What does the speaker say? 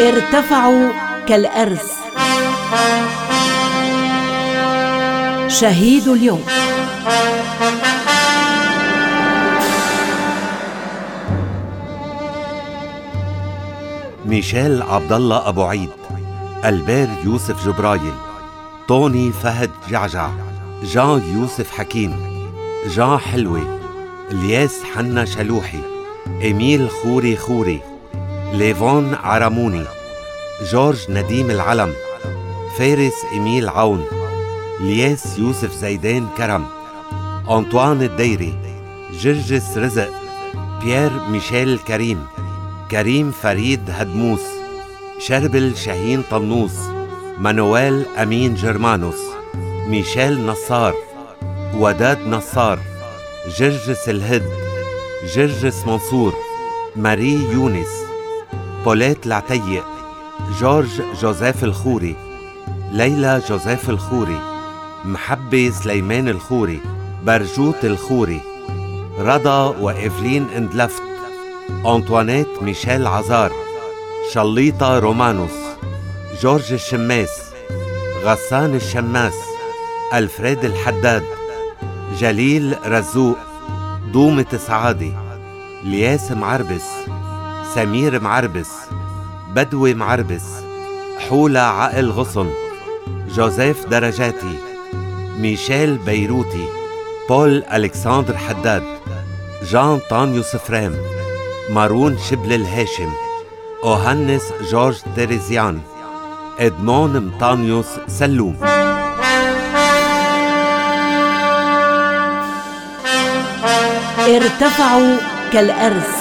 ارتفعوا كالأرز. شهيد اليوم. ميشيل عبد الله أبو عيد، ألبير يوسف جبرايل، طوني فهد جعجع، جان يوسف حكيم، جان حلوة، الياس حنا شلوحي، إميل خوري خوري، ليفون عرموني، جورج نديم العلم، فارس إميل عون، لياس يوسف زيدان كرم، أنطوان الديري، جرجس رزق، بيير ميشيل كريم، كريم فريد هدموس، شربل شاهين طنوس، مانويل أمين جرمانوس، ميشيل نصار، وداد نصار، جرجس الهد، جرجس منصور، ماري يونس، بوليت العتيق، جورج جوزيف الخوري، ليلى جوزيف الخوري، محبة سليمان الخوري، برجوت الخوري، رضا وإفلين اندلفت، أنطوانيت ميشيل عزار، شليطة رومانوس، جورج الشماس، غسان الشماس، ألفريد الحداد، جليل رزوق، دومة سعادي، لياس معربس، سمير معربس، بدوي معربس، حولة عقل غصن، جوزيف درجاتي، ميشيل بيروتي، بول ألكسندر حداد، جان طانيوس فرام، مارون شبل الهاشم، أوهنس جورج تيريزيان، إدمون مطانيوس سلوم. ارتفعوا كالأرز.